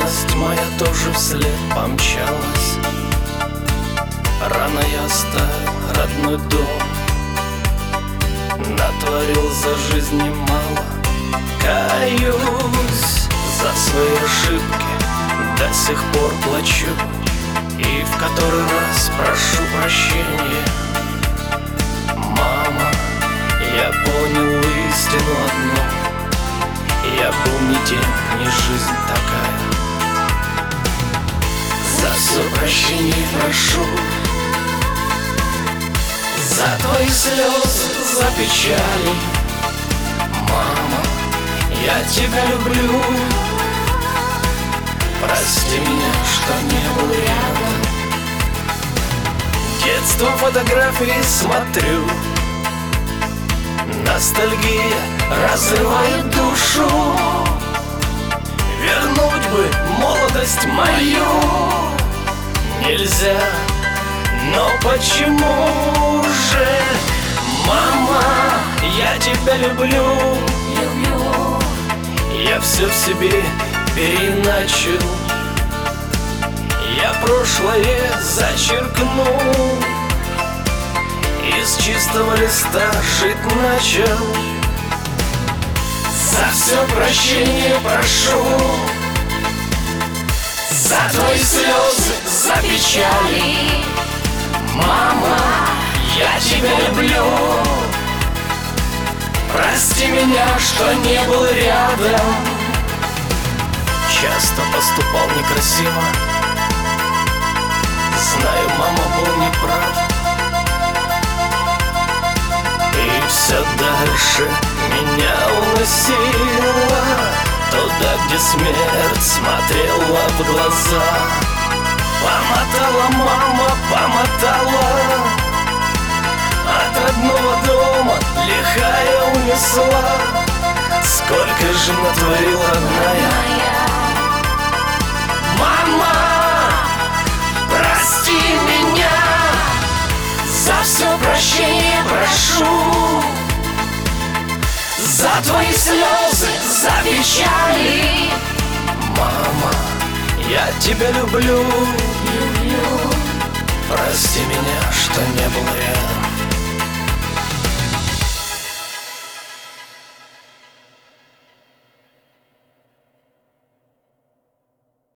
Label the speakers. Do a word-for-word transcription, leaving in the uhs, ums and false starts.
Speaker 1: Юность моя тоже вслед помчалась. Рано я оставил родной дом, натворил за жизнь немало. Каюсь за свои ошибки, до сих пор плачу, и в который раз прошу прощения. Мама, я понял истину одну: я был не тем, не жизнь такая. За все прощение прошу, за твои слезы, за печали. Мама, я тебя люблю. Прости меня, что не был рядом. Детство, фотографии смотрю, ностальгия разрывает душу. Вернуть бы молодость мою нельзя, но почему же? Мама, я тебя люблю. Люблю. Я все в себе переначал, я прошлое зачеркнул, из чистого листа жить начал. За все прощение прошу, за твои слезы, за печали. Мама, я тебя люблю. Прости меня, что не был рядом. Часто поступал некрасиво, знаю, мама, был неправ. И все дальше меня уносила туда, где смерть смотрела в глаза. Помотала мама, помотала, от родного дома лихая унесла. Сколько же натворила родная. Мама, прости меня, за все прощение прошу, за твои слезы, за печали. Мама, я тебя люблю. Люблю. Прости меня, что не был рядом.